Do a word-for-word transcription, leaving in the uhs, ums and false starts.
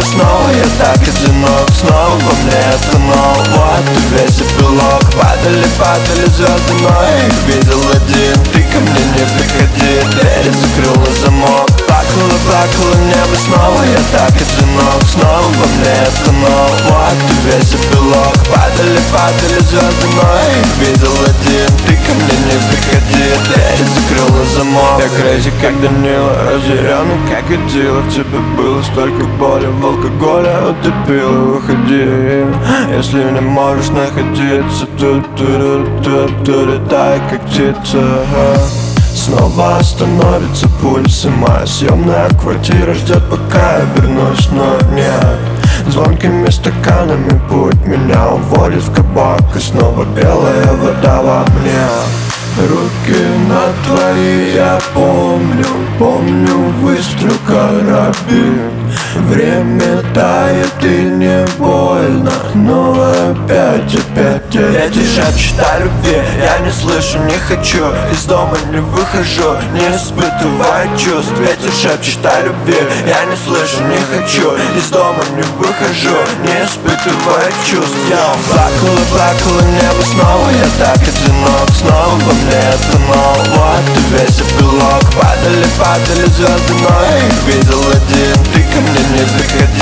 небо снова, я так одинок. Снова во мне останов, вот и весь эпилог. Падали, падали звезды, но я их видел один. Ты ко мне не приходи, дверь закрыл на замок. Плакало, плакало небо снова, я так одинок. Снова во мне останов, вот и весь эпилог. Падали, падали звезды, но я их видел один. Ты ко мне не приходи, дверь закрыл на замок. Я crazy, как Данила, разъяренный, как Годзилла. В тебе было столько боли, в алкоголе утопила. Выходи, если не можешь находиться тут, тут, тут, тут, летай, как птица. Снова становится пульс, и моя съемная квартира ждет, пока я вернусь, но нет. Звонкими стаканами путь меня уводит в кабак, и снова белая вода во мне. Руки на твои я помню, помню выстрел карабин. Время тает и не больно, но опять, опять эти шепчут о любви. Я не слышу, не хочу, из дома не выхожу, не испытываю чувств. Ветер шепчет о любви. Я не слышу, не хочу, из дома не выхожу, не испытываю чувств. Я плакала, плакала небо снова, я так одинок. Снова во мне останов, вот и весь эпилог. Падали, падали звезды, но я их видел один. Ты ко мне не приходи,